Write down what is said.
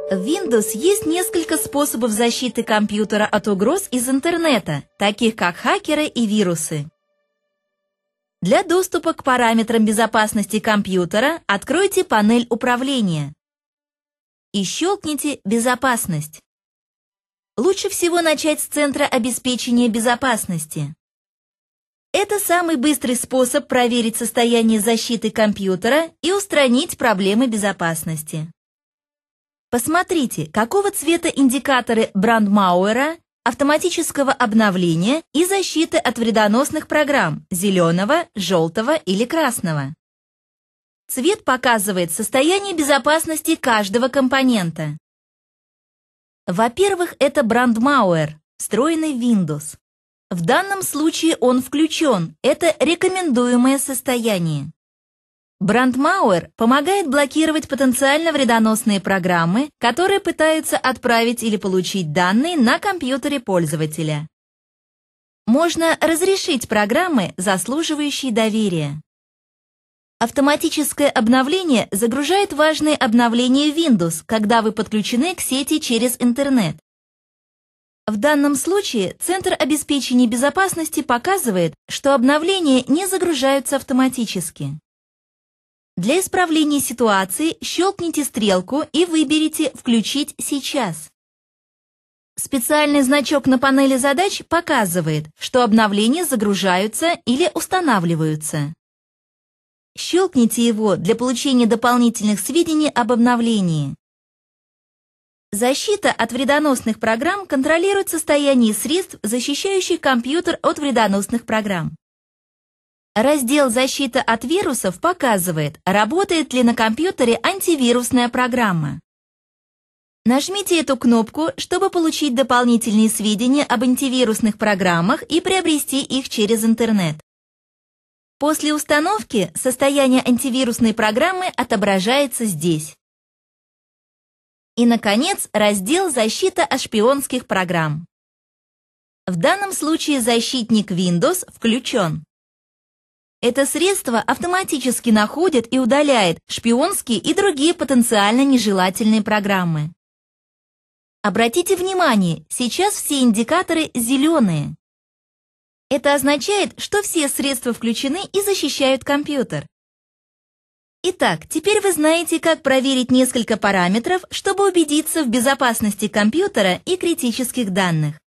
В Windows есть несколько способов защиты компьютера от угроз из интернета, таких как хакеры и вирусы. Для доступа к параметрам безопасности компьютера откройте панель управления и щелкните «Безопасность». Лучше всего начать с центра обеспечения безопасности. Это самый быстрый способ проверить состояние защиты компьютера и устранить проблемы безопасности. Посмотрите, какого цвета индикаторы брандмауэра, автоматического обновления и защиты от вредоносных программ – зеленого, желтого или красного. Цвет показывает состояние безопасности каждого компонента. Во-первых, это брандмауэр, встроенный в Windows. В данном случае он включен, это рекомендуемое состояние. Брандмауэр помогает блокировать потенциально вредоносные программы, которые пытаются отправить или получить данные на компьютере пользователя. Можно разрешить программы, заслуживающие доверия. Автоматическое обновление загружает важные обновления Windows, когда вы подключены к сети через интернет. В данном случае Центр обеспечения безопасности показывает, что обновления не загружаются автоматически. Для исправления ситуации щелкните стрелку и выберите «Включить сейчас». Специальный значок на панели задач показывает, что обновления загружаются или устанавливаются. Щелкните его для получения дополнительных сведений об обновлении. Защита от вредоносных программ контролирует состояние средств, защищающих компьютер от вредоносных программ. Раздел «Защита от вирусов» показывает, работает ли на компьютере антивирусная программа. Нажмите эту кнопку, чтобы получить дополнительные сведения об антивирусных программах и приобрести их через интернет. После установки состояние антивирусной программы отображается здесь. И, наконец, раздел «Защита от шпионских программ». В данном случае защитник Windows включен. Это средство автоматически находит и удаляет шпионские и другие потенциально нежелательные программы. Обратите внимание, сейчас все индикаторы зеленые. Это означает, что все средства включены и защищают компьютер. Итак, теперь вы знаете, как проверить несколько параметров, чтобы убедиться в безопасности компьютера и критических данных.